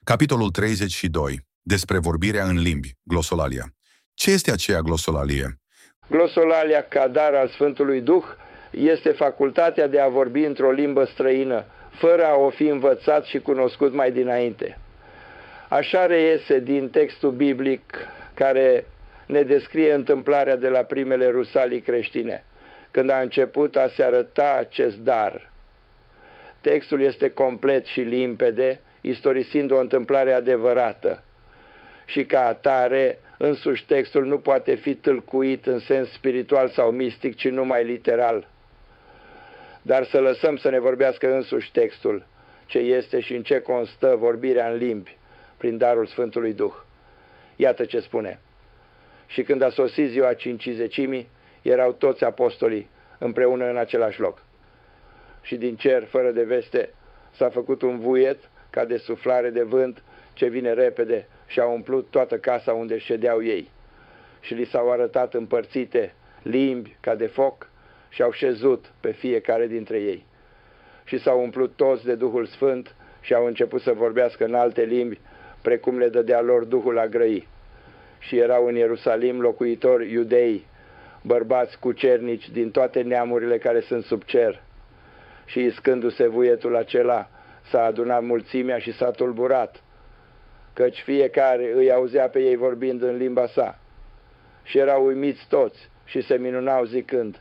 Capitolul 32. Despre vorbirea în limbi, glosolalia. Ce este aceea glosolalie? Glosolalia, ca dar al Sfântului Duh, este facultatea de a vorbi într-o limbă străină, fără a o fi învățat și cunoscut mai dinainte. Așa reiese din textul biblic care ne descrie întâmplarea de la primele rusalii creștine, când a început a se arăta acest dar. Textul este complet și limpede, istorisind o întâmplare adevărată. Și ca atare, însuși textul nu poate fi tâlcuit în sens spiritual sau mistic, ci numai literal. Dar să lăsăm să ne vorbească însuși textul, ce este și în ce constă vorbirea în limbi, prin darul Sfântului Duh. Iată ce spune. Și când a sosit ziua Cincizecimii, erau toți apostolii împreună în același loc. Și din cer, fără de veste, s-a făcut un vuiet ca de suflare de vânt ce vine repede și a umplut toată casa unde ședeau ei. Și li s-au arătat împărțite limbi ca de foc și au șezut pe fiecare dintre ei. Și s-au umplut toți de Duhul Sfânt și au început să vorbească în alte limbi, precum le dădea lor Duhul a grăi. Și erau în Ierusalim locuitori iudei, bărbați cucernici din toate neamurile care sunt sub cer. Și iscându-se vuietul acela, s-a adunat mulțimea și s-a tulburat, căci fiecare îi auzea pe ei vorbind în limba sa. Și erau uimiți toți și se minunau zicând: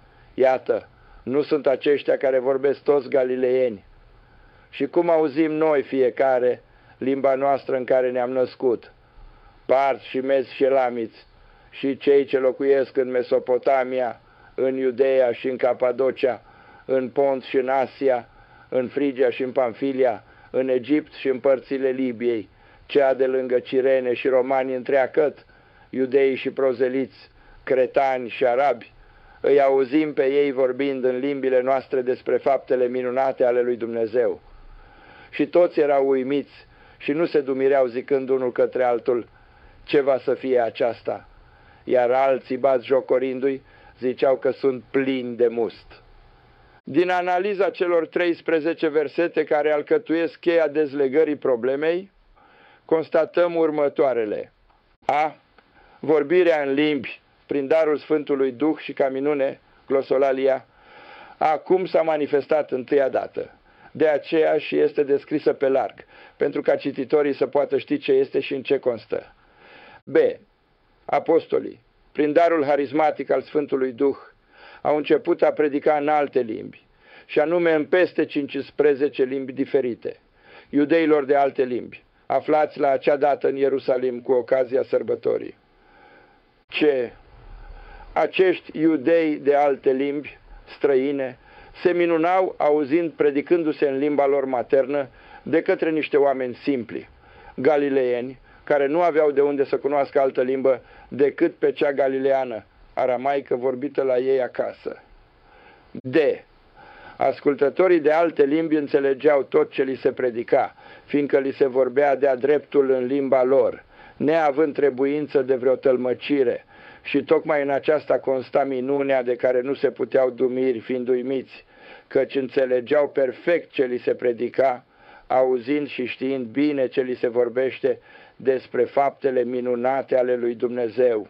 iată, nu sunt aceștia care vorbesc toți galileeni? Și cum auzim noi fiecare limba noastră în care ne-am născut? Parți și mezi și elamiți, și cei ce locuiesc în Mesopotamia, în Iudeea și în Capadocia, în Pont și în Asia, în Frigia și în Pamfilia, în Egipt și în părțile Libiei, cea de lângă Cirene și romani întreagăt, iudei și prozeliți, cretani și arabi, îi auzim pe ei vorbind în limbile noastre despre faptele minunate ale lui Dumnezeu. Și toți erau uimiți și nu se dumireau zicând unul către altul: ce va să fie aceasta? Iar alții, batjocorindu-i, ziceau că sunt plini de must. Din analiza celor 13 versete care alcătuiesc cheia dezlegării problemei, constatăm următoarele. A. Vorbirea în limbi, prin darul Sfântului Duh și ca minune, glosolalia, acum s-a manifestat întâia dată. De aceea și este descrisă pe larg, pentru ca cititorii să poată ști ce este și în ce constă. B. Apostolii, prin darul harismatic al Sfântului Duh, au început a predica în alte limbi, și anume în peste 15 limbi diferite, iudeilor de alte limbi, aflați la acea dată în Ierusalim cu ocazia sărbătorii. C. Acești iudei de alte limbi străine se minunau auzind predicându-se în limba lor maternă de către niște oameni simpli, galileeni, care nu aveau de unde să cunoască altă limbă decât pe cea galileană, aramaică vorbită la ei acasă. D. Ascultătorii de alte limbi înțelegeau tot ce li se predica, fiindcă li se vorbea de-a dreptul în limba lor, neavând trebuință de vreo tălmăcire, și tocmai în aceasta consta minunea de care nu se puteau dumiri fiind uimiți, căci înțelegeau perfect ce li se predica, auzind și știind bine ce li se vorbește despre faptele minunate ale lui Dumnezeu.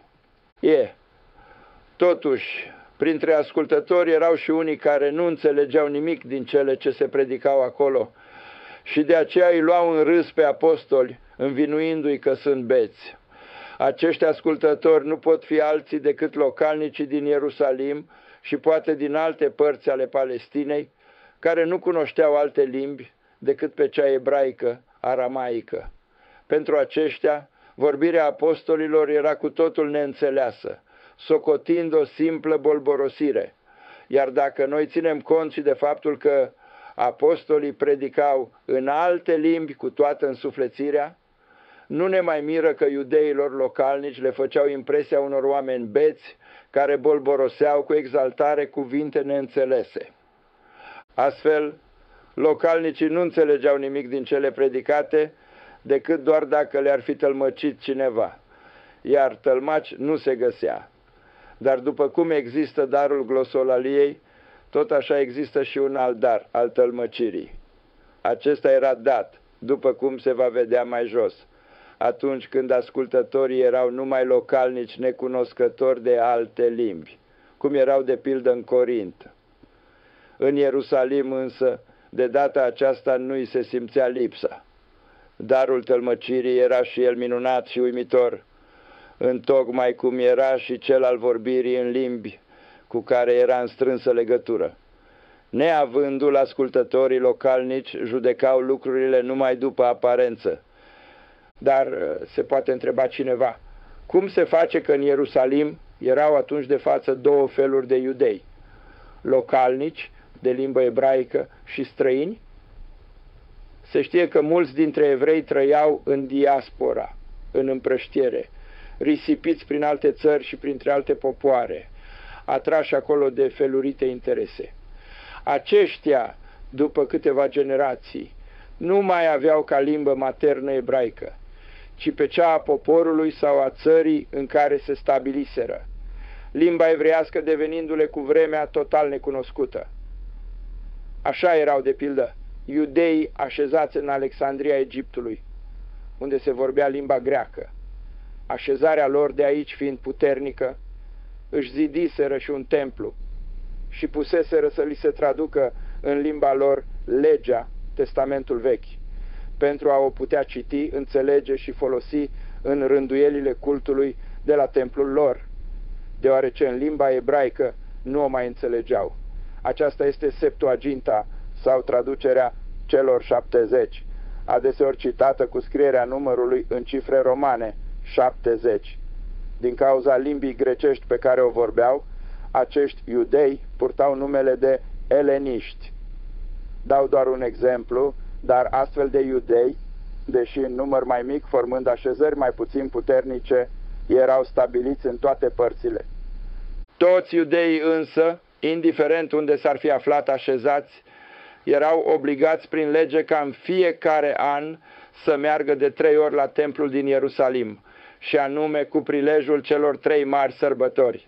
Totuși, printre ascultători erau și unii care nu înțelegeau nimic din cele ce se predicau acolo și de aceea îi luau în râs pe apostoli, învinuindu-i că sunt beți. Acești ascultători nu pot fi alții decât localnicii din Ierusalim și poate din alte părți ale Palestinei, care nu cunoșteau alte limbi decât pe cea ebraică, aramaică. Pentru aceștia, vorbirea apostolilor era cu totul neînțeleasă, socotind o simplă bolborosire. Iar dacă noi ținem cont și de faptul că apostolii predicau în alte limbi cu toată însuflețirea, nu ne mai miră că iudeilor localnici le făceau impresia unor oameni beți care bolboroseau cu exaltare cuvinte neînțelese. Astfel, localnicii nu înțelegeau nimic din cele predicate, decât doar dacă le-ar fi tălmăcit cineva, iar tălmaci nu se găsea. Dar după cum există darul glosolaliei, tot așa există și un alt dar, al tălmăcirii. Acesta era dat după cum se va vedea mai jos, atunci când ascultătorii erau numai localnici necunoscători de alte limbi, cum erau de pildă în Corint. În Ierusalim însă, de data aceasta nu-i se simțea lipsa. Darul tălmăcirii era și el minunat și uimitor, întocmai cum era și cel al vorbirii în limbi, cu care era în strânsă legătură. Neavândul, ascultătorii localnici judecau lucrurile numai după aparență. Dar se poate întreba cineva, cum se face că în Ierusalim erau atunci de față două feluri de iudei, localnici, de limbă ebraică, și străini? Se știe că mulți dintre evrei trăiau în diaspora, în împrăștiere, risipiți prin alte țări și printre alte popoare, atrași acolo de felurite interese. Aceștia, după câteva generații, nu mai aveau ca limbă maternă ebraică, ci pe cea a poporului sau a țării în care se stabiliseră, limba evreiască devenindu-le cu vremea total necunoscută. Așa erau, de pildă, iudeii așezați în Alexandria Egiptului, unde se vorbea limba greacă. Așezarea lor de aici fiind puternică, își zidiseră și un templu și puseseră să li se traducă în limba lor legea, Testamentul Vechi, pentru a o putea citi, înțelege și folosi în rânduielile cultului de la templul lor, deoarece în limba ebraică nu o mai înțelegeau. Aceasta este Septuaginta sau traducerea celor 70, adeseori citată cu scrierea numărului în cifre romane, 70. Din cauza limbii grecești pe care o vorbeau, acești iudei purtau numele de eleniști. Dau doar un exemplu, dar astfel de iudei, deși în număr mai mic, formând așezări mai puțin puternice, erau stabiliți în toate părțile. Toți iudeii însă, indiferent unde s-ar fi aflat așezați, erau obligați prin lege ca în fiecare an să meargă de 3 ori la templul din Ierusalim, și anume cu prilejul celor 3 mari sărbători,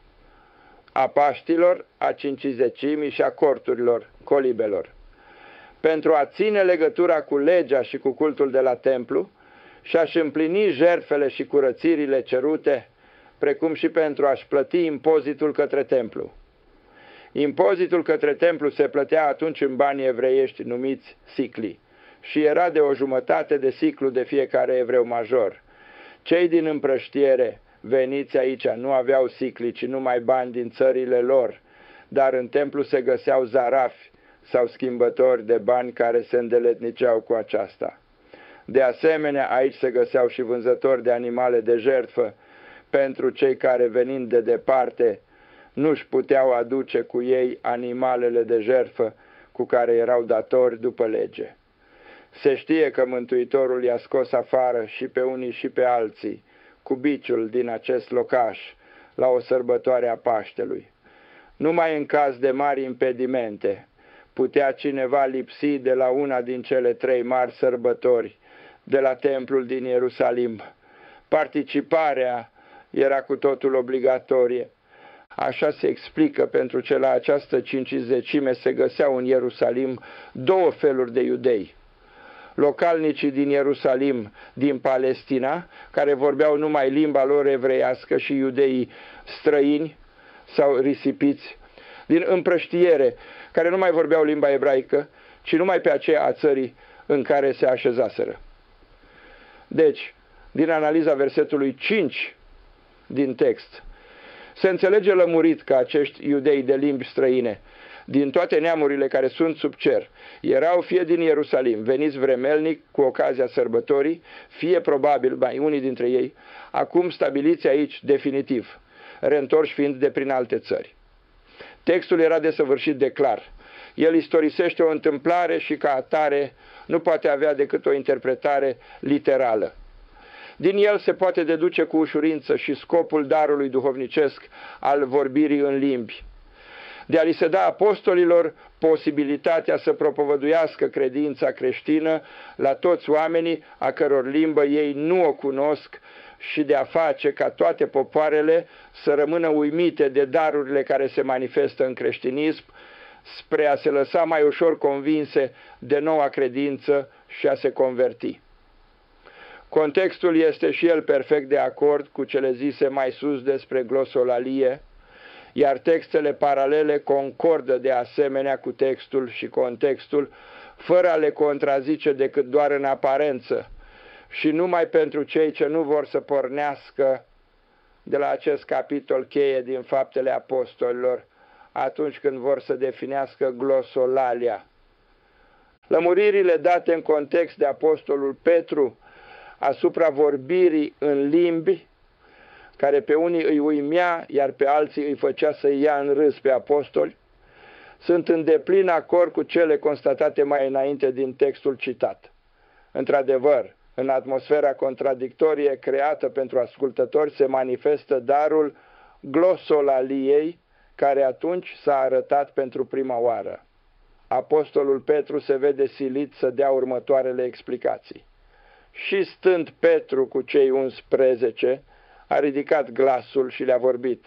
a Paștilor, a Cincizecimii și a corturilor, colibelor, pentru a ține legătura cu legea și cu cultul de la templu și a-și împlini jertfele și curățirile cerute, precum și pentru a-și plăti impozitul către templu. Impozitul către templu se plătea atunci în bani evreiești numiți sicli și era de 1/2 de siclu de fiecare evreu major. Cei din împrăștiere veniți aici nu aveau sicli, ci numai bani din țările lor, dar în templu se găseau zarafi sau schimbători de bani care se îndeletniceau cu aceasta. De asemenea, aici se găseau și vânzători de animale de jertfă pentru cei care, venind de departe, nu-și puteau aduce cu ei animalele de jertfă cu care erau datori după lege. Se știe că Mântuitorul i-a scos afară și pe unii și pe alții cu biciul din acest locaș la o sărbătoare a Paștelui. Numai în caz de mari impedimente putea cineva lipsi de la una din cele 3 mari sărbători de la templul din Ierusalim. Participarea era cu totul obligatorie. Așa se explică pentru ce la această cincizecime se găseau în Ierusalim 2 feluri de iudei. Localnicii din Ierusalim, din Palestina, care vorbeau numai limba lor evreiască, și iudeii străini sau risipiți din împrăștiere, care nu mai vorbeau limba ebraică, ci numai pe aceea a țării în care se așezaseră. Deci, din analiza versetului 5 din text, se înțelege lămurit că acești iudei de limbi străine, din toate neamurile care sunt sub cer, erau fie din Ierusalim, veniți vremelnic cu ocazia sărbătorii, fie probabil, unii dintre ei, acum stabiliți aici definitiv, reîntorși fiind de prin alte țări. Textul era desăvârșit de clar. El istorisește o întâmplare și ca atare nu poate avea decât o interpretare literală. Din el se poate deduce cu ușurință și scopul darului duhovnicesc al vorbirii în limbi, de a li se da apostolilor posibilitatea să propovăduiască credința creștină la toți oamenii a căror limbă ei nu o cunosc și de a face ca toate popoarele să rămână uimite de darurile care se manifestă în creștinism, spre a se lăsa mai ușor convinse de noua credință și a se converti. Contextul este și el perfect de acord cu cele zise mai sus despre glosolalie, iar textele paralele concordă de asemenea cu textul și contextul, fără a le contrazice decât doar în aparență, și numai pentru cei ce nu vor să pornească de la acest capitol cheie din Faptele Apostolilor, atunci când vor să definească glosolalia. Lămuririle date în context de apostolul Petru asupra vorbirii în limbi, care pe unii îi uimea, iar pe alții îi făcea să ia în râs pe apostoli, sunt în deplin acord cu cele constatate mai înainte din textul citat. Într-adevăr, în atmosfera contradictorie creată pentru ascultători se manifestă darul glosolaliei, care atunci s-a arătat pentru prima oară. Apostolul Petru se vede silit să dea următoarele explicații. Și stând Petru cu cei 11, a ridicat glasul și le-a vorbit: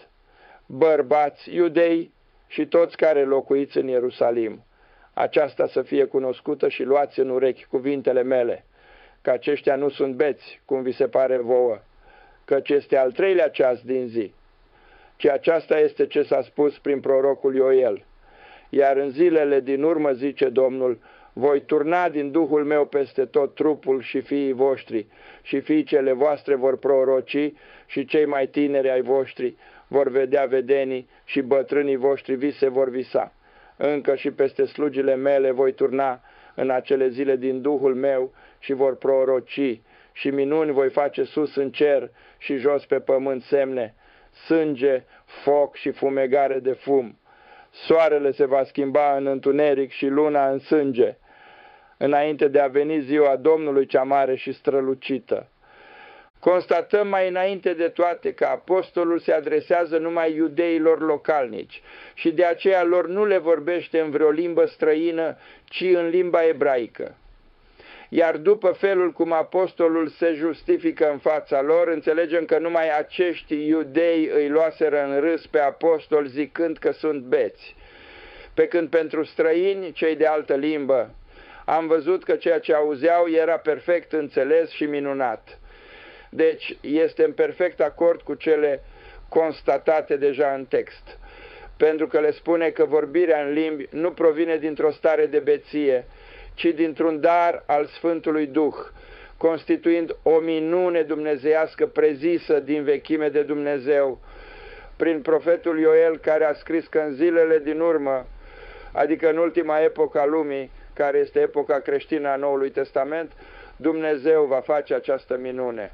bărbați iudei și toți care locuiți în Ierusalim, aceasta să fie cunoscută și luați în urechi cuvintele mele, că aceștia nu sunt beți, cum vi se pare vouă, căci este al treilea ceas din zi, ci aceasta este ce s-a spus prin prorocul Ioel. Iar în zilele din urmă, zice Domnul, voi turna din Duhul meu peste tot trupul și fiii voștri, și fiicele voastre vor proroci, și cei mai tineri ai voștri vor vedea vedenii, și bătrânii voștri vise vor visa. Încă și peste slugile mele voi turna în acele zile din Duhul meu și vor proroci, și minuni voi face sus în cer și jos pe pământ semne, sânge, foc și fumegare de fum. Soarele se va schimba în întuneric și luna în sânge, înainte de a veni ziua Domnului cea mare și strălucită. Constatăm mai înainte de toate că apostolul se adresează numai iudeilor localnici și de aceea lor nu le vorbește în vreo limbă străină, ci în limba ebraică. Iar după felul cum apostolul se justifică în fața lor, înțelegem că numai acești iudei îi luaseră în râs pe apostol zicând că sunt beți. Pe când pentru străini, cei de altă limbă, am văzut că ceea ce auzeau era perfect înțeles și minunat. Deci este în perfect acord cu cele constatate deja în text, pentru că le spune că vorbirea în limbi nu provine dintr-o stare de beție, ci dintr-un dar al Sfântului Duh, constituind o minune dumnezeiască prezisă din vechime de Dumnezeu, prin profetul Ioel, care a scris că în zilele din urmă, adică în ultima epocă a lumii, care este epoca creștină a Noului Testament, Dumnezeu va face această minune.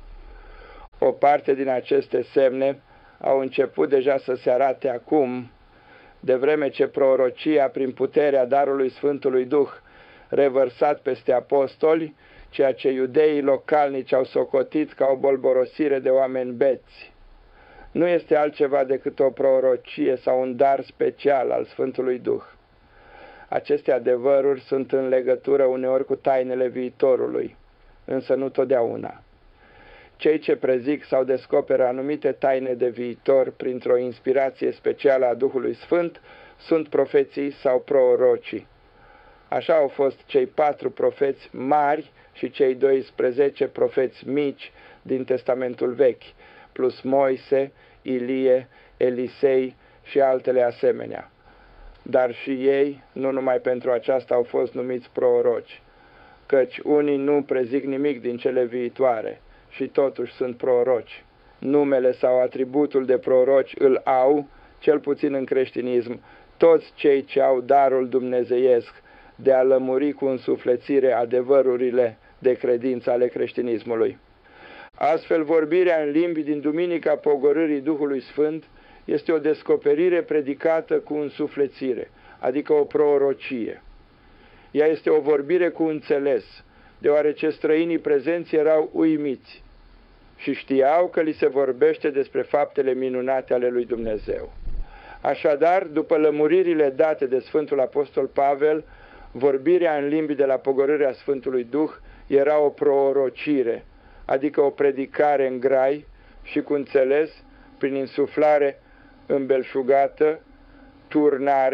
O parte din aceste semne au început deja să se arate acum, de vreme ce prorocia prin puterea darului Sfântului Duh revărsat peste apostoli, ceea ce iudeii localnici au socotit ca o bolborosire de oameni beți. Nu este altceva decât o prorocie sau un dar special al Sfântului Duh. Aceste adevăruri sunt în legătură uneori cu tainele viitorului, însă nu totdeauna. Cei ce prezic sau descoperă anumite taine de viitor printr-o inspirație specială a Duhului Sfânt sunt profeții sau prorocii. Așa au fost cei 4 profeți mari și cei 12 profeți mici din Testamentul Vechi, plus Moise, Ilie, Elisei și altele asemenea. Dar și ei, nu numai pentru aceasta, au fost numiți proroci, căci unii nu prezic nimic din cele viitoare și totuși sunt proroci. Numele sau atributul de proroci îl au, cel puțin în creștinism, toți cei ce au darul dumnezeiesc de a lămuri cu însuflețire adevărurile de credință ale creștinismului. Astfel, vorbirea în limbi din Duminica Pogorârii Duhului Sfânt este o descoperire predicată cu însuflețire, adică o prorocie. Ea este o vorbire cu înțeles, deoarece străinii prezenți erau uimiți și știau că li se vorbește despre faptele minunate ale lui Dumnezeu. Așadar, după lămuririle date de Sfântul Apostol Pavel, vorbirea în limbi de la pogorârea Sfântului Duh era o prorocire, adică o predicare în grai și cu înțeles, prin insuflare îmbelșugată, turnare,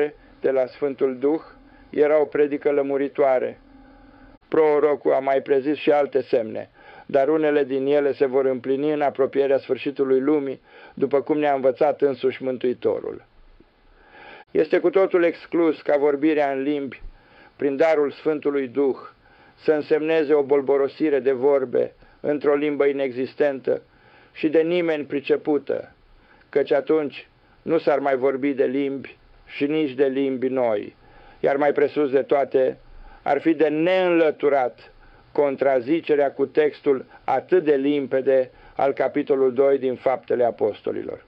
de la Sfântul Duh era o predică lămuritoare. Prorocul a mai prezis și alte semne, dar unele din ele se vor împlini în apropierea sfârșitului lumii, după cum ne-a învățat însuși Mântuitorul. Este cu totul exclus ca vorbirea în limbi, prin darul Sfântului Duh, să însemneze o bolborosire de vorbe într-o limbă inexistentă și de nimeni pricepută, căci atunci nu s-ar mai vorbi de limbi și nici de limbi noi, iar mai presus de toate, ar fi de neînlăturat contrazicerea cu textul atât de limpede al capitolul 2 din Faptele Apostolilor.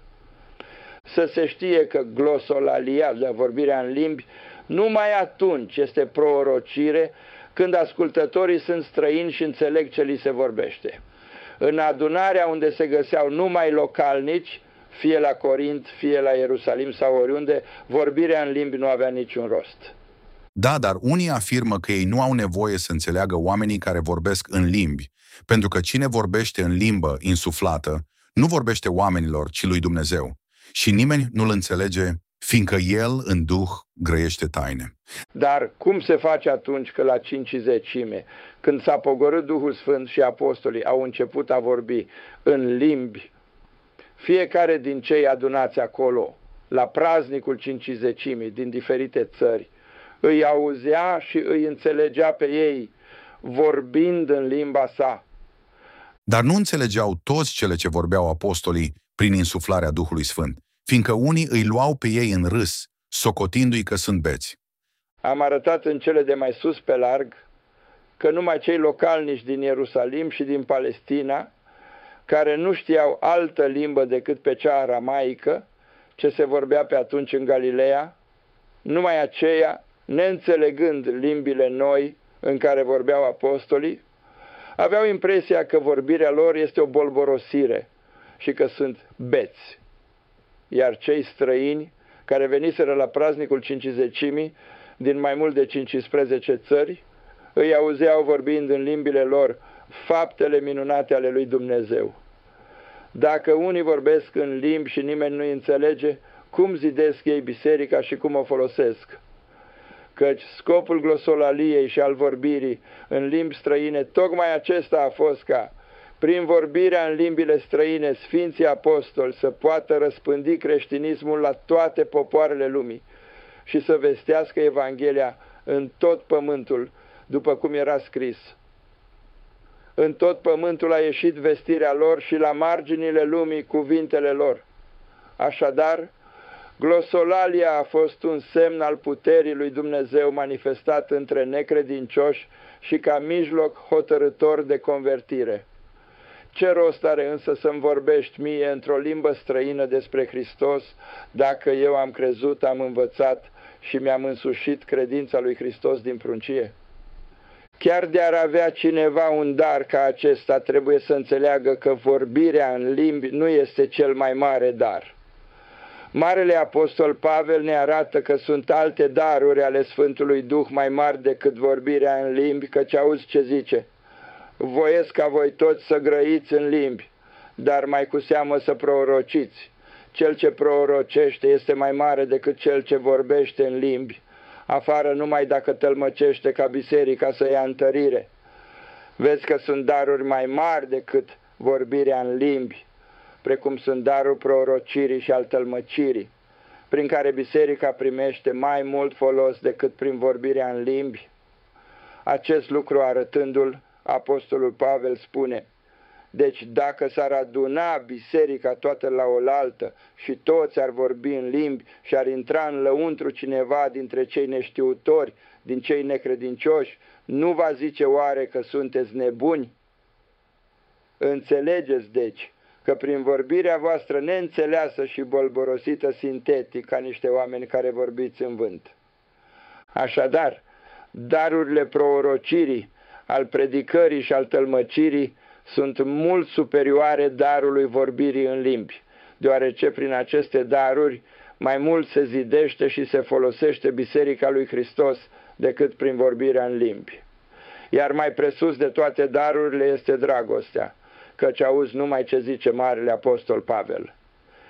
Să se știe că glosolalia, de vorbirea în limbi, numai atunci este prorocire când ascultătorii sunt străini și înțeleg ce li se vorbește. În adunarea unde se găseau numai localnici, fie la Corint, fie la Ierusalim sau oriunde, vorbirea în limbi nu avea niciun rost. Da, dar unii afirmă că ei nu au nevoie să înțeleagă oamenii care vorbesc în limbi, pentru că cine vorbește în limbă insuflată nu vorbește oamenilor, ci lui Dumnezeu. Și nimeni nu-l înțelege, fiindcă el, în Duh, grăiește taine. Dar cum se face atunci că la cincizecime, când s-a pogorât Duhul Sfânt și apostolii au început a vorbi în limbi, fiecare din cei adunați acolo, la praznicul cincizecimii din diferite țări, îi auzea și îi înțelegea pe ei, vorbind în limba sa. Dar nu înțelegeau toți cele ce vorbeau apostolii prin insuflarea Duhului Sfânt, fiindcă unii îi luau pe ei în râs, socotindu-i că sunt beți. Am arătat în cele de mai sus pe larg că numai cei localnici din Ierusalim și din Palestina, care nu știau altă limbă decât pe cea aramaică, ce se vorbea pe atunci în Galileea, numai aceia, neînțelegând limbile noi în care vorbeau apostolii, aveau impresia că vorbirea lor este o bolborosire și că sunt beți. Iar cei străini, care veniseră la praznicul cincizecimii din mai mult de 15 țări, îi auzeau vorbind în limbile lor faptele minunate ale lui Dumnezeu. Dacă unii vorbesc în limbi și nimeni nu înțelege, cum zidesc ei biserica și cum o folosesc? Căci scopul glosolaliei și al vorbirii în limbi străine, tocmai acesta a fost ca, prin vorbirea în limbile străine, Sfinții Apostoli să poată răspândi creștinismul la toate popoarele lumii și să vestească Evanghelia în tot pământul, după cum era scris. În tot pământul a ieșit vestirea lor și la marginile lumii cuvintele lor. Așadar, glosolalia a fost un semn al puterii lui Dumnezeu manifestat între necredincioși și ca mijloc hotărâtor de convertire. Ce rost are însă să-mi vorbești mie într-o limbă străină despre Hristos, dacă eu am crezut, am învățat și mi-am însușit credința lui Hristos din pruncie? Chiar de-ar avea cineva un dar ca acesta, trebuie să înțeleagă că vorbirea în limbi nu este cel mai mare dar. Marele apostol Pavel ne arată că sunt alte daruri ale Sfântului Duh mai mari decât vorbirea în limbi, căci auzi ce zice: voiesc ca voi toți să grăiți în limbi, dar mai cu seamă să prorociți. Cel ce prorocește este mai mare decât cel ce vorbește în limbi, afară numai dacă tălmăcește ca biserica să ia întărire. Vezi că sunt daruri mai mari decât vorbirea în limbi, precum sunt darul prorocirii și al tălmăcirii, prin care biserica primește mai mult folos decât prin vorbirea în limbi. Acest lucru arătându-l, apostolul Pavel spune: deci dacă s-ar aduna biserica toată la oaltă și toți ar vorbi în limbi și ar intra în lăuntru cineva dintre cei neștiutori, din cei necredincioși, nu va zice oare că sunteți nebuni? Înțelegeți deci că prin vorbirea voastră neînțeleasă și bolborosită sintetic, ca niște oameni care vorbiți în vânt. Așadar, darurile prorocirii, al predicării și al tălmăcirii sunt mult superioare darului vorbirii în limbi, deoarece prin aceste daruri mai mult se zidește și se folosește Biserica lui Hristos decât prin vorbirea în limbi. Iar mai presus de toate darurile este dragostea, căci auzi numai ce zice Marele Apostol Pavel: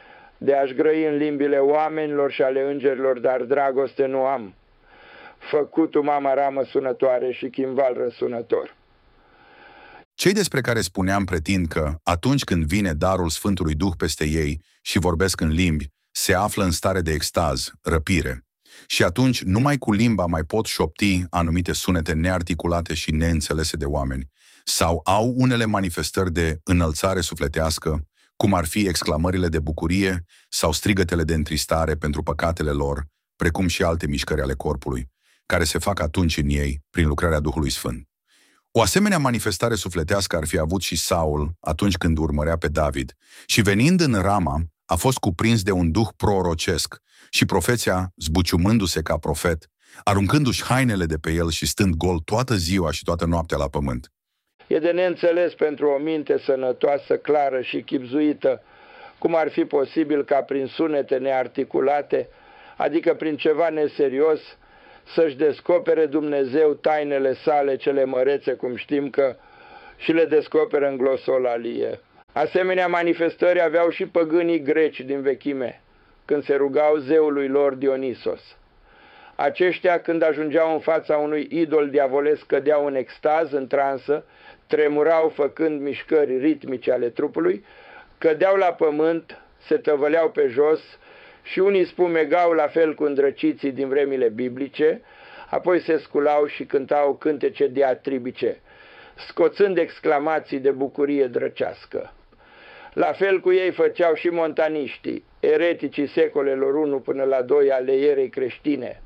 de a-și grăi în limbile oamenilor și ale îngerilor, dar dragoste nu am. Făcut-o mama ramă sunătoare și chimval răsunător. Cei despre care spuneam pretind că, atunci când vine darul Sfântului Duh peste ei și vorbesc în limbi, se află în stare de extaz, răpire. Și atunci numai cu limba mai pot șopti anumite sunete nearticulate și neînțelese de oameni, sau au unele manifestări de înălțare sufletească, cum ar fi exclamările de bucurie sau strigătele de întristare pentru păcatele lor, precum și alte mișcări ale corpului, care se fac atunci în ei prin lucrarea Duhului Sfânt. O asemenea manifestare sufletească ar fi avut și Saul atunci când urmărea pe David și venind în Rama a fost cuprins de un duh prorocesc și profeția, zbuciumându-se ca profet, aruncându-și hainele de pe el și stând gol toată ziua și toată noaptea la pământ. E de neînțeles pentru o minte sănătoasă, clară și chibzuită, cum ar fi posibil ca prin sunete nearticulate, adică prin ceva neserios, să-și descopere Dumnezeu tainele sale cele mărețe, cum știm că și le descoperă în glosolalie. Asemenea manifestări aveau și păgânii greci din vechime, când se rugau zeului lor Dionisos. Aceștia, când ajungeau în fața unui idol diavolesc, cădeau în extaz, în transă, tremurau făcând mișcări ritmice ale trupului, cădeau la pământ, se tăvăleau pe jos și unii spumegau la fel cu îndrăciții din vremile biblice, apoi se sculau și cântau cântece diatribice, scoțând exclamații de bucurie drăcească. La fel cu ei făceau și montaniștii, ereticii secolelor 1 până la 2 ale erei creștine,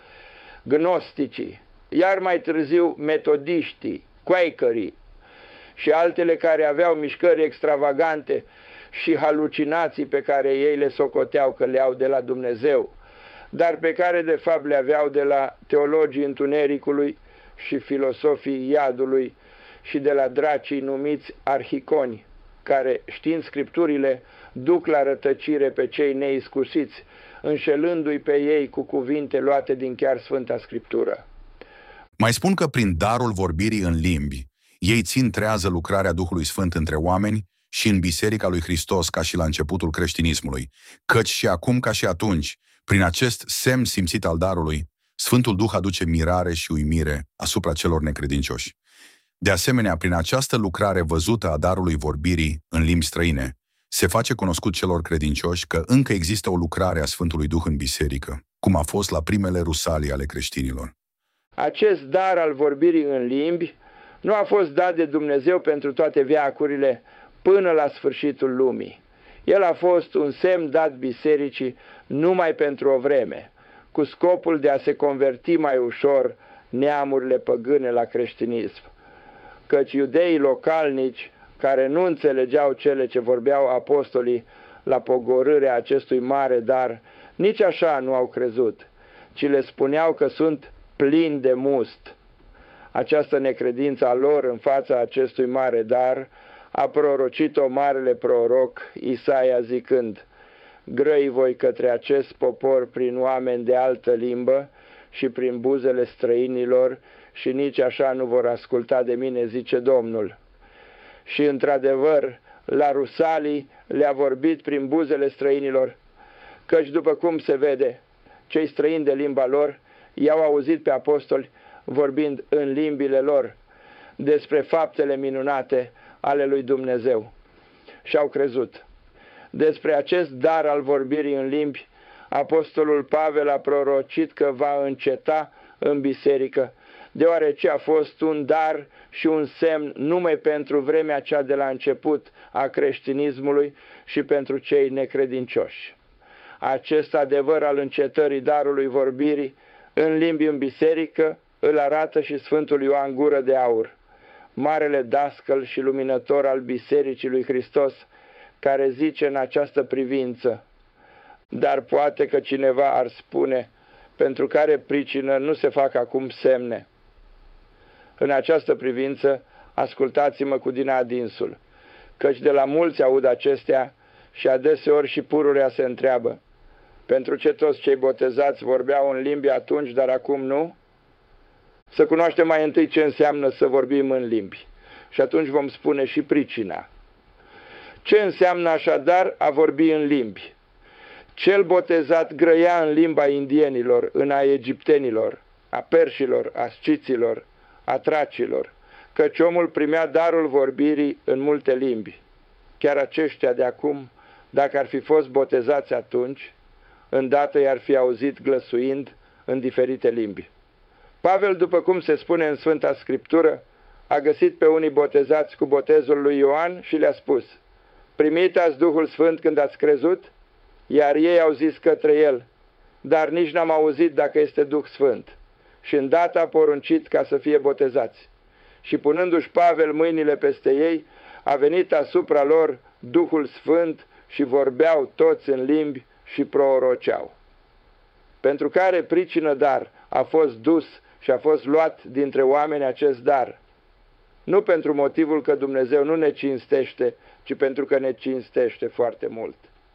gnosticii, iar mai târziu metodiștii, quakerii și altele care aveau mișcări extravagante și halucinații pe care ei le socoteau că le au de la Dumnezeu, dar pe care de fapt le aveau de la teologii întunericului și filosofii iadului și de la dracii numiți arhiconi, care, știind scripturile, duc la rătăcire pe cei neiscusiți, înșelându-i pe ei cu cuvinte luate din chiar Sfânta Scriptură. Mai spun că prin darul vorbirii în limbi, ei țin trează lucrarea Duhului Sfânt între oameni și în Biserica lui Hristos ca și la începutul creștinismului, căci și acum ca și atunci, prin acest semn simțit al darului, Sfântul Duh aduce mirare și uimire asupra celor necredincioși. De asemenea, prin această lucrare văzută a darului vorbirii în limbi străine, se face cunoscut celor credincioși că încă există o lucrare a Sfântului Duh în biserică, cum a fost la primele rusalii ale creștinilor. Acest dar al vorbirii în limbi nu a fost dat de Dumnezeu pentru toate veacurile până la sfârșitul lumii. El a fost un semn dat bisericii numai pentru o vreme, cu scopul de a se converti mai ușor neamurile păgâne la creștinism, căci iudeii localnici, care nu înțelegeau cele ce vorbeau apostolii la pogorârea acestui mare dar, nici așa nu au crezut, ci le spuneau că sunt plini de must. Această necredință a lor în fața acestui mare dar a prorocit-o marele proroc Isaia zicând: grăi voi către acest popor prin oameni de altă limbă și prin buzele străinilor și nici așa nu vor asculta de mine, zice Domnul. Și într-adevăr, la rusalii le-a vorbit prin buzele străinilor, căci după cum se vede, cei străini de limba lor i-au auzit pe apostoli vorbind în limbile lor despre faptele minunate ale lui Dumnezeu și au crezut. Despre acest dar al vorbirii în limbi, apostolul Pavel a prorocit că va înceta în biserică, deoarece a fost un dar și un semn numai pentru vremea cea de la început a creștinismului și pentru cei necredincioși. Acest adevăr al încetării darului vorbirii în limbi în biserică îl arată și Sfântul Ioan Gură de Aur, marele dascăl și luminător al Bisericii lui Hristos, care zice în această privință: dar poate că cineva ar spune, pentru care pricină nu se fac acum semne. În această privință, ascultați-mă cu din adinsul, căci de la mulți aud acestea și adeseori și pururea se întreabă: pentru ce toți cei botezați vorbeau în limbi atunci, dar acum nu? Să cunoaștem mai întâi ce înseamnă să vorbim în limbi și atunci vom spune și pricina. Ce înseamnă așadar a vorbi în limbi? Cel botezat grăia în limba indienilor, în a egiptenilor, a perșilor, a sciților, a tracilor, căci omul primea darul vorbirii în multe limbi. Chiar aceștia de acum, dacă ar fi fost botezați atunci, îndată i-ar fi auzit glăsuind în diferite limbi. Pavel, după cum se spune în Sfânta Scriptură, a găsit pe unii botezați cu botezul lui Ioan și le-a spus: primit ați Duhul Sfânt când ați crezut? Iar ei au zis către el: dar nici n-am auzit dacă este Duh Sfânt. Și îndată a poruncit ca să fie botezați. Și punându-și Pavel mâinile peste ei, a venit asupra lor Duhul Sfânt și vorbeau toți în limbi și proroceau. Pentru care pricină dar a fost dus și a fost luat dintre oameni acest dar? Nu pentru motivul că Dumnezeu nu ne cinstește, ci pentru că ne cinstește foarte mult.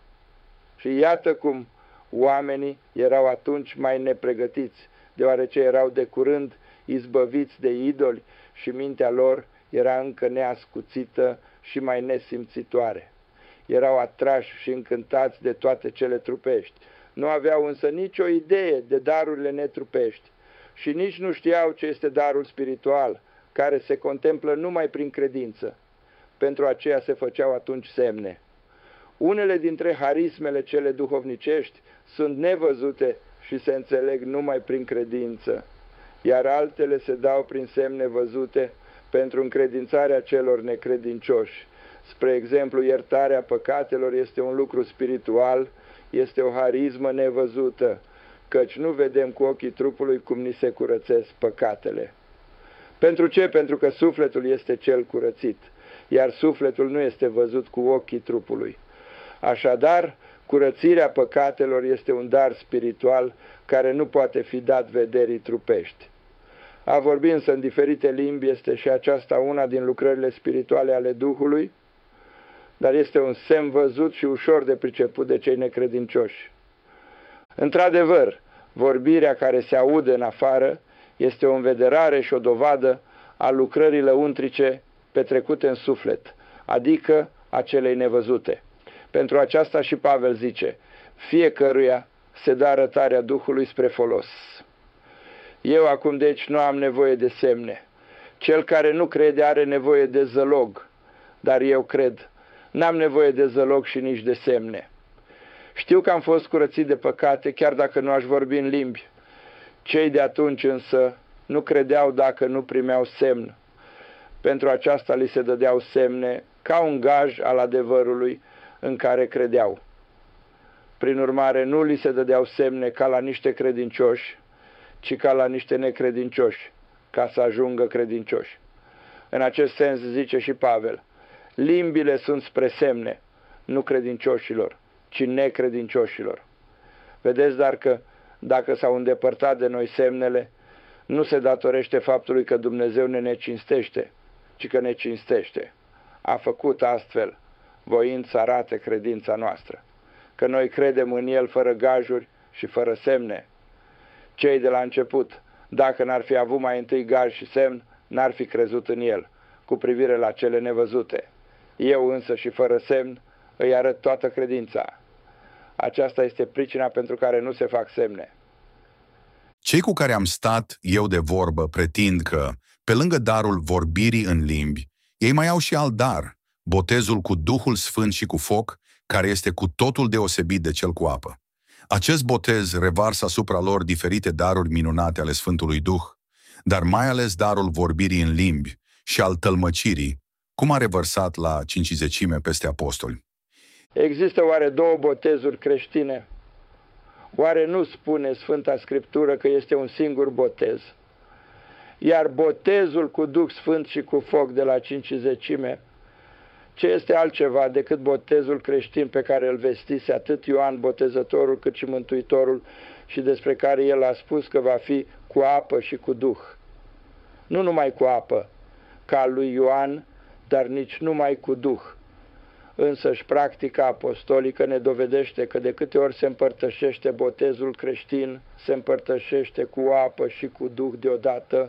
Și iată cum oamenii erau atunci mai nepregătiți, deoarece erau de curând izbăviți de idoli și mintea lor era încă neascuțită și mai nesimțitoare. Erau atrași și încântați de toate cele trupești. Nu aveau însă nicio idee de darurile netrupești și nici nu știau ce este darul spiritual, care se contemplă numai prin credință. Pentru aceea se făceau atunci semne. Unele dintre harismele cele duhovnicești sunt nevăzute și se înțeleg numai prin credință, iar altele se dau prin semne văzute pentru încredințarea celor necredincioși. Spre exemplu, iertarea păcatelor este un lucru spiritual, este o harismă nevăzută, căci nu vedem cu ochii trupului cum ni se curățesc păcatele. Pentru ce? Pentru că sufletul este cel curățit, iar sufletul nu este văzut cu ochii trupului. Așadar, curățirea păcatelor este un dar spiritual care nu poate fi dat vederii trupești. A vorbi însă în diferite limbi este și aceasta una din lucrările spirituale ale Duhului, dar este un semn văzut și ușor de priceput de cei necredincioși. Într-adevăr, vorbirea care se aude în afară este o învederare și o dovadă a lucrării lăuntrice petrecute în suflet, adică a celei nevăzute. Pentru aceasta și Pavel zice: fiecăruia se dă arătarea Duhului spre folos. Eu acum deci nu am nevoie de semne. Cel care nu crede are nevoie de zălog, dar eu cred. N-am nevoie de zălog și nici de semne. Știu că am fost curățit de păcate, chiar dacă nu aș vorbi în limbi. Cei de atunci însă nu credeau dacă nu primeau semn. Pentru aceasta li se dădeau semne ca un gaj al adevărului în care credeau. Prin urmare, nu li se dădeau semne ca la niște credincioși, ci ca la niște necredincioși, ca să ajungă credincioși. În acest sens zice și Pavel: limbile sunt spre semne, nu credincioșilor, ci necredincioșilor. Vedeți, dar că dacă s-au îndepărtat de noi semnele, nu se datorește faptului că Dumnezeu ne necinstește, ci că ne cinstește. A făcut astfel, voind să arate credința noastră, că noi credem în El fără gajuri și fără semne. Cei de la început, dacă n-ar fi avut mai întâi gaj și semn, n-ar fi crezut în El, cu privire la cele nevăzute. Eu însă și fără semn îi arăt toată credința. Aceasta este pricina pentru care nu se fac semne. Cei cu care am stat eu de vorbă pretind că, pe lângă darul vorbirii în limbi, ei mai au și alt dar, botezul cu Duhul Sfânt și cu foc, care este cu totul deosebit de cel cu apă. Acest botez revarsă asupra lor diferite daruri minunate ale Sfântului Duh, dar mai ales darul vorbirii în limbi și al tălmăcirii, cum a revărsat la cincizecime peste apostoli. Există oare două botezuri creștine? Oare nu spune Sfânta Scriptură că este un singur botez? Iar botezul cu Duh Sfânt și cu foc de la cincizecime, ce este altceva decât botezul creștin pe care îl vestise atât Ioan Botezătorul cât și Mântuitorul și despre care el a spus că va fi cu apă și cu Duh? Nu numai cu apă, ca lui Ioan, dar nici numai cu Duh. Însăși practica apostolică ne dovedește că de câte ori se împărtășește botezul creștin, se împărtășește cu apă și cu Duh deodată,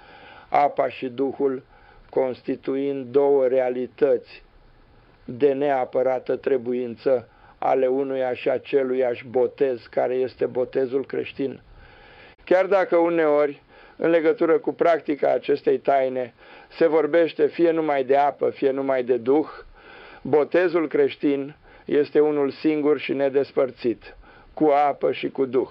apa și Duhul constituind două realități de neapărată trebuință ale unuia și aceluiași botez, care este botezul creștin. Chiar dacă uneori, în legătură cu practica acestei taine, se vorbește fie numai de apă, fie numai de Duh, botezul creștin este unul singur și nedespărțit, cu apă și cu Duh.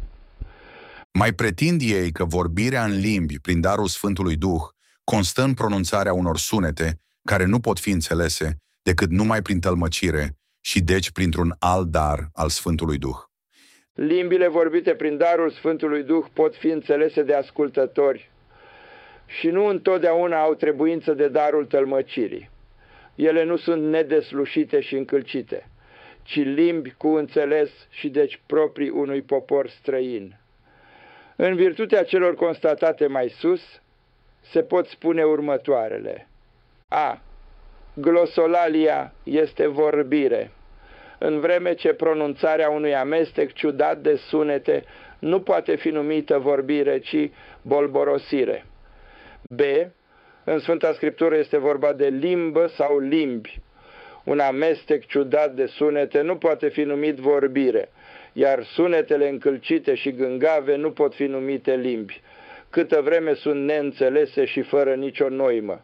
Mai pretind ei că vorbirea în limbi prin darul Sfântului Duh constă în pronunțarea unor sunete care nu pot fi înțelese decât numai prin tălmăcire și deci printr-un alt dar al Sfântului Duh. Limbile vorbite prin darul Sfântului Duh pot fi înțelese de ascultători și nu întotdeauna au trebuință de darul tălmăcirii. Ele nu sunt nedeslușite și încălcite, ci limbi cu înțeles și deci proprii unui popor străin. În virtutea celor constatate mai sus, se pot spune următoarele. A. Glosolalia este vorbire, în vreme ce pronunțarea unui amestec ciudat de sunete nu poate fi numită vorbire, ci bolborosire. B. În Sfânta Scriptură este vorba de limbă sau limbi. Un amestec ciudat de sunete nu poate fi numit vorbire, iar sunetele încălcite și gângave nu pot fi numite limbi, câtă vreme sunt neînțelese și fără nicio noimă.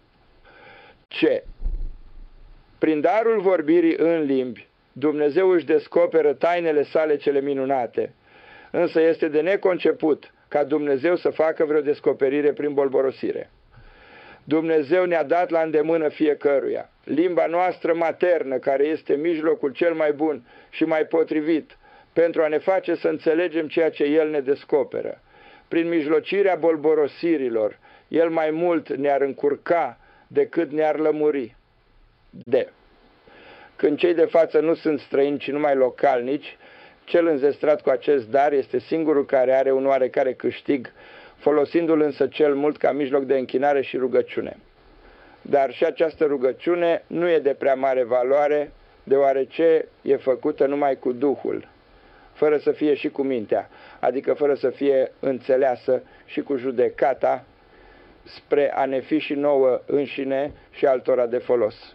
C. Prin darul vorbirii în limbi, Dumnezeu își descoperă tainele sale cele minunate, însă este de neconceput ca Dumnezeu să facă vreo descoperire prin bolborosire. Dumnezeu ne-a dat la îndemână fiecăruia limba noastră maternă, care este mijlocul cel mai bun și mai potrivit pentru a ne face să înțelegem ceea ce El ne descoperă. Prin mijlocirea bolborosirilor, El mai mult ne-ar încurca decât ne-ar lămuri. D. Când cei de față nu sunt străini, ci numai localnici, cel înzestrat cu acest dar este singurul care are un oarecare câștig, folosindu-l însă cel mult ca mijloc de închinare și rugăciune. Dar și această rugăciune nu e de prea mare valoare, deoarece e făcută numai cu Duhul, fără să fie și cu mintea, adică fără să fie înțeleasă și cu judecata, spre a ne fi și nouă înșine și altora de folos.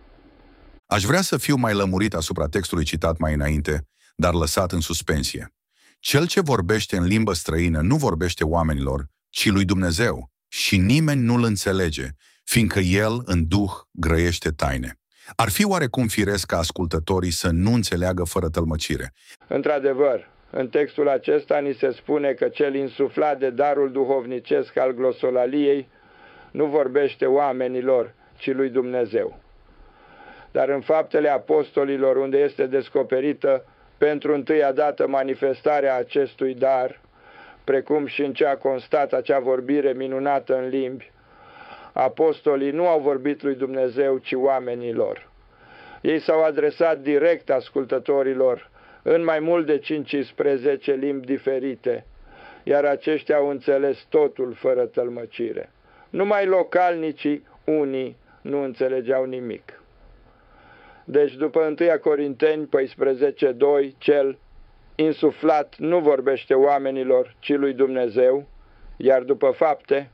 Aș vrea să fiu mai lămurit asupra textului citat mai înainte, dar lăsat în suspensie. Cel ce vorbește în limbă străină nu vorbește oamenilor, ci lui Dumnezeu, și nimeni nu-l înțelege, fiindcă el în Duh grăiește taine. Ar fi oarecum firesc ca ascultătorii să nu înțeleagă fără tălmăcire. Într-adevăr, în textul acesta ni se spune că cel insuflat de darul duhovnicesc al glosolaliei nu vorbește oamenilor, ci lui Dumnezeu. Dar în Faptele Apostolilor, unde este descoperită pentru întâia dată manifestarea acestui dar, precum și în ce a constat acea vorbire minunată în limbi, apostolii nu au vorbit lui Dumnezeu, ci oamenilor. Ei s-au adresat direct ascultătorilor în mai mult de 15 limbi diferite, iar aceștia au înțeles totul fără tălmăcire. Numai localnicii, unii, nu înțelegeau nimic. Deci, după 1 Corinteni 14:2, cel insuflat nu vorbește oamenilor, ci lui Dumnezeu, iar după Fapte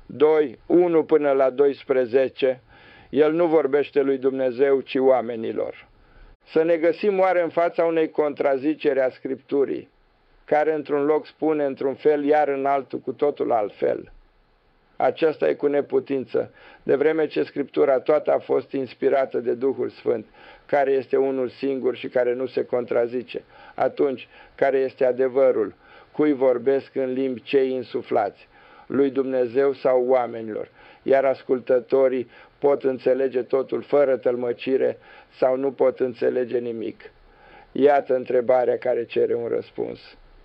2:1 până la 12, el nu vorbește lui Dumnezeu, ci oamenilor. Să ne găsim oare în fața unei contraziceri a Scripturii, care într-un loc spune într-un fel, iar în altul cu totul altfel. Aceasta e cu neputință, de vreme ce Scriptura toată a fost inspirată de Duhul Sfânt, care este unul singur și care nu se contrazice. Atunci, care este adevărul? Cui vorbesc în limbi cei insuflați? Lui Dumnezeu sau oamenilor? Iar ascultătorii pot înțelege totul fără tălmăcire sau nu pot înțelege nimic? Iată întrebarea care cere un răspuns.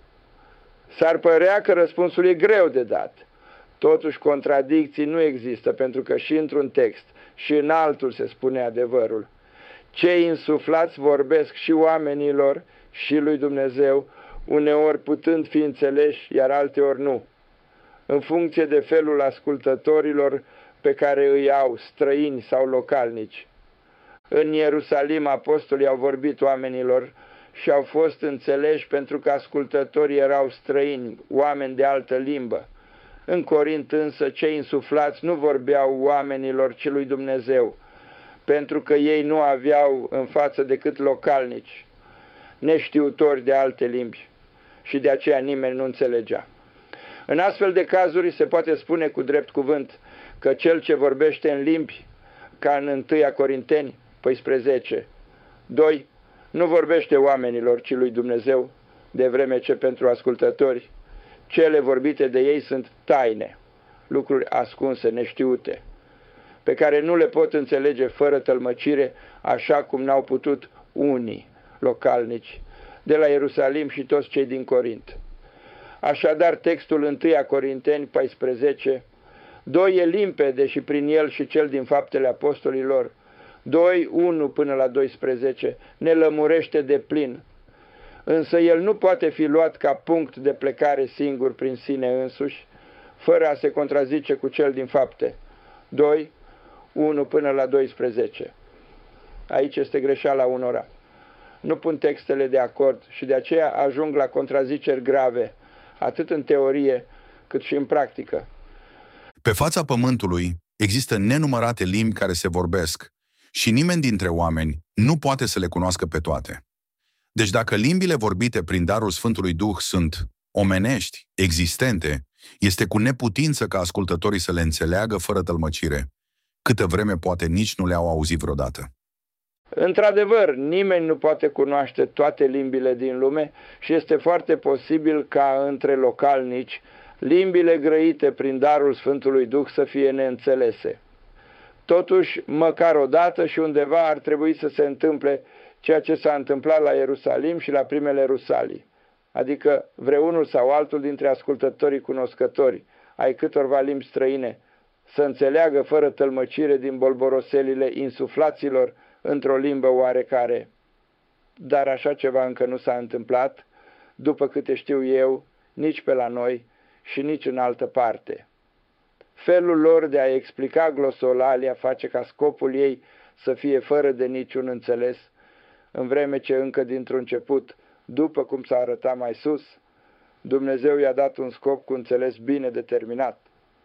S-ar părea că răspunsul e greu de dat. Totuși, contradicții nu există, pentru că și într-un text și în altul se spune adevărul. Cei insuflați vorbesc și oamenilor și lui Dumnezeu, uneori putând fi înțeleși, iar alteori nu, în funcție de felul ascultătorilor pe care îi au, străini sau localnici. În Ierusalim, apostolii au vorbit oamenilor și au fost înțeleși pentru că ascultătorii erau străini, oameni de altă limbă. În Corint însă cei insuflați nu vorbeau oamenilor, ci lui Dumnezeu, pentru că ei nu aveau în față decât localnici, neștiutori de alte limbi și de aceea nimeni nu înțelegea. În astfel de cazuri se poate spune cu drept cuvânt că cel ce vorbește în limbi, ca în 1 Corinteni 14, 2, nu vorbește oamenilor, ci lui Dumnezeu, de vreme ce pentru ascultători cele vorbite de ei sunt taine, lucruri ascunse, neștiute, pe care nu le pot înțelege fără tălmăcire, așa cum n-au putut unii localnici de la Ierusalim și toți cei din Corint. Așadar, textul 1 Corinteni 14, 2 e limpede și prin el și cel din Faptele Apostolilor, 2, 1 până la 12, ne lămurește de plin. Însă el nu poate fi luat ca punct de plecare singur prin sine însuși, fără a se contrazice cu cel din Fapte, 2, 1 până la 12. Aici este greșeala unora. Nu pun textele de acord și de aceea ajung la contraziceri grave, atât în teorie cât și în practică. Pe fața pământului există nenumărate limbi care se vorbesc și nimeni dintre oameni nu poate să le cunoască pe toate. Deci dacă limbile vorbite prin darul Sfântului Duh sunt omenești, existente, este cu neputință ca ascultătorii să le înțeleagă fără tălmăcire, câtă vreme poate nici nu le-au auzit vreodată. Într-adevăr, nimeni nu poate cunoaște toate limbile din lume și este foarte posibil ca între localnici limbile grăite prin darul Sfântului Duh să fie neînțelese. Totuși, măcar odată și undeva ar trebui să se întâmple ceea ce s-a întâmplat la Ierusalim și la primele Rusalii, adică vreunul sau altul dintre ascultătorii cunoscători ai câtorva limbi străine să înțeleagă fără tălmăcire din bolboroselile insuflaților într-o limbă oarecare. Dar așa ceva încă nu s-a întâmplat, după câte știu eu, nici pe la noi și nici în altă parte. Felul lor de a explica glosolalia face ca scopul ei să fie fără de niciun înțeles, în vreme ce încă dintr-un început, după cum s-a arătat mai sus, Dumnezeu i-a dat un scop cu înțeles bine determinat.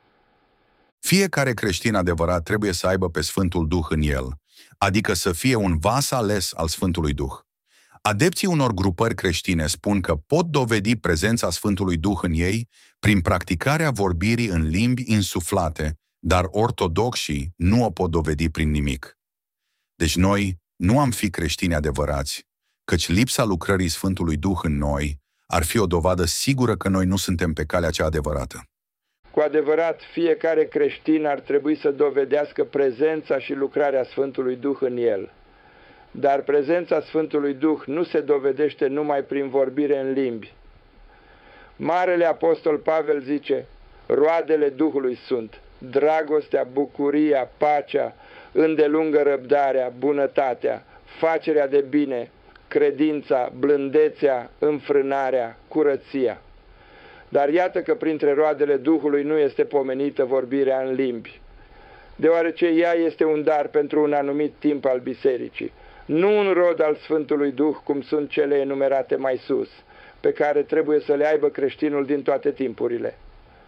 Fiecare creștin adevărat trebuie să aibă pe Sfântul Duh în el, adică să fie un vas ales al Sfântului Duh. Adepții unor grupări creștine spun că pot dovedi prezența Sfântului Duh în ei prin practicarea vorbirii în limbi insuflate, dar ortodoxii nu o pot dovedi prin nimic. Deci noi nu am fi creștini adevărați, căci lipsa lucrării Sfântului Duh în noi ar fi o dovadă sigură că noi nu suntem pe calea cea adevărată. Cu adevărat, fiecare creștin ar trebui să dovedească prezența și lucrarea Sfântului Duh în el. Dar prezența Sfântului Duh nu se dovedește numai prin vorbire în limbi. Marele apostol Pavel zice, roadele Duhului sunt dragostea, bucuria, pacea, îndelungă răbdarea, bunătatea, facerea de bine, credința, blândețea, înfrânarea, curăția. Dar iată că printre roadele Duhului nu este pomenită vorbirea în limbi, deoarece ea este un dar pentru un anumit timp al bisericii, nu un rod al Sfântului Duh cum sunt cele enumerate mai sus, pe care trebuie să le aibă creștinul din toate timpurile.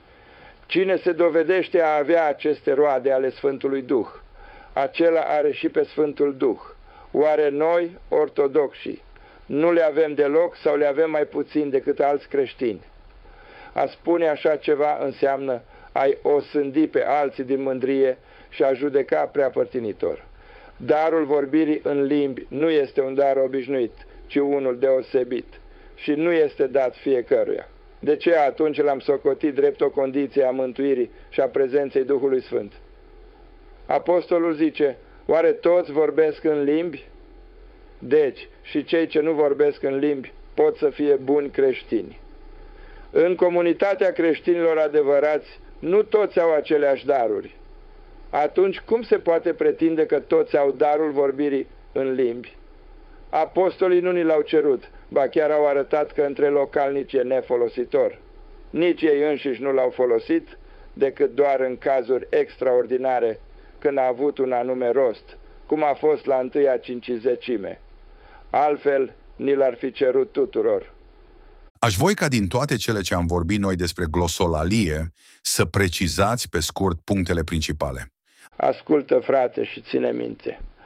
Cine se dovedește a avea aceste roade ale Sfântului Duh, acela are și pe Sfântul Duh. Oare noi, ortodoxii, nu le avem deloc sau le avem mai puțin decât alți creștini? A spune așa ceva înseamnă a-i osândi pe alții din mândrie și a judeca prea părtinitor. Darul vorbirii în limbi nu este un dar obișnuit, ci unul deosebit și nu este dat fiecăruia. De ce atunci l-am socotit drept o condiție a mântuirii și a prezenței Duhului Sfânt? Apostolul zice, oare toți vorbesc în limbi? Deci, și cei ce nu vorbesc în limbi pot să fie buni creștini. În comunitatea creștinilor adevărați, nu toți au aceleași daruri. Atunci, cum se poate pretinde că toți au darul vorbirii în limbi? Apostolii nu ni l-au cerut, ba chiar au arătat că între localnici e nefolositor. Nici ei înșiși nu l-au folosit, decât doar în cazuri extraordinare, când a avut un anume rost, cum a fost la 1-a cincizecime. Altfel, ni l-ar fi cerut tuturor. Aș voi ca din toate cele ce am vorbit noi despre glosolalie, să precizați pe scurt punctele principale. Ascultă, frate, și ține minte.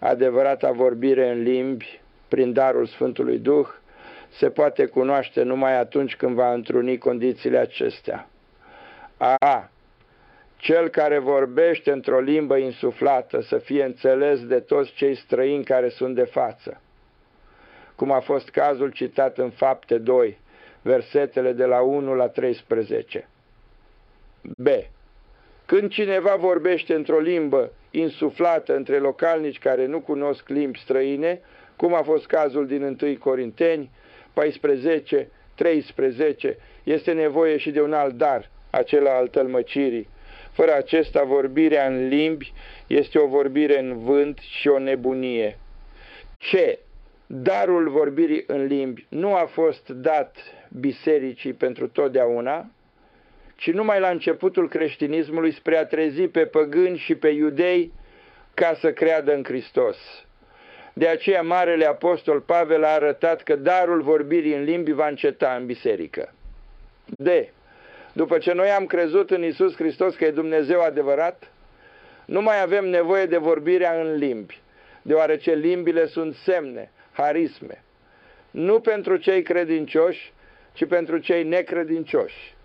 adevărata vorbire în limbi prin darul Sfântului Duh se poate cunoaște numai atunci când va întruni condițiile acestea. A. Cel care vorbește într-o limbă insuflată să fie înțeles de toți cei străini care sunt de față, cum a fost cazul citat în Fapte 2, versetele de la 1 la 13. B. Când cineva vorbește într-o limbă insuflată între localnici care nu cunosc limbi străine, cum a fost cazul din 1 Corinteni 14, 13, este nevoie și de un alt dar, acela al tălmăcirii. Fără acesta, vorbirea în limbi este o vorbire în vânt și o nebunie. C. Darul vorbirii în limbi nu a fost dat bisericii pentru totdeauna, ci numai la începutul creștinismului spre a trezi pe păgâni și pe iudei ca să creadă în Hristos. De aceea Marele Apostol Pavel a arătat că darul vorbirii în limbi va înceta în biserică. D. După ce noi am crezut în Iisus Hristos că e Dumnezeu adevărat, nu mai avem nevoie de vorbirea în limbi, deoarece limbile sunt semne, harisme, nu pentru cei credincioși, ci pentru cei necredincioși.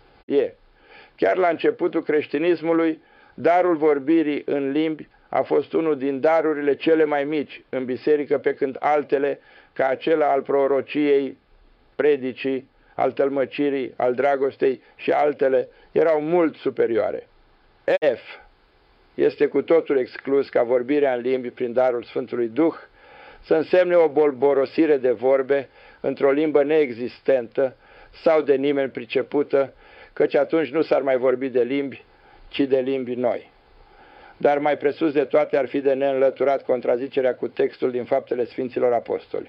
Chiar la începutul creștinismului, darul vorbirii în limbi a fost unul din darurile cele mai mici în biserică, pe când altele, ca acela al prorociei, predicii, al tălmăcirii, al dragostei și altele, erau mult superioare. F. Este cu totul exclus ca vorbirea în limbi prin darul Sfântului Duh să însemne o bolborosire de vorbe într-o limbă neexistentă sau de nimeni pricepută, căci atunci nu s-ar mai vorbi de limbi, ci de limbi noi. Dar mai presus de toate ar fi de neînlăturat contrazicerea cu textul din Faptele Sfinților Apostoli.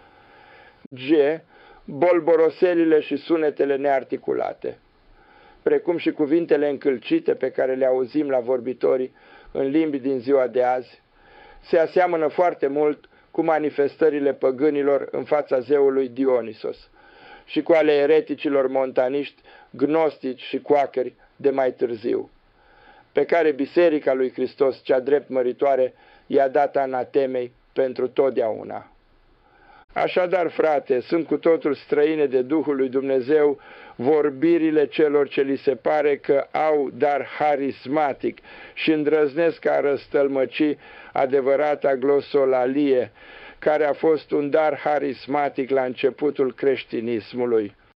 G. Bolboroselile și sunetele nearticulate, precum și cuvintele încălcite pe care le auzim la vorbitorii în limbi din ziua de azi, se aseamănă foarte mult cu manifestările păgânilor în fața zeului Dionisos și cu ale ereticilor montaniști, gnostici și coacări de mai târziu, pe care Biserica lui Hristos, cea drept măritoare, i-a dat anatemei pentru totdeauna. Așadar, frate, sunt cu totul străine de Duhul lui Dumnezeu vorbirile celor ce li se pare că au dar harismatic și îndrăznesc a răstălmăci adevărata glosolalie, care a fost un dar harismatic la începutul creștinismului.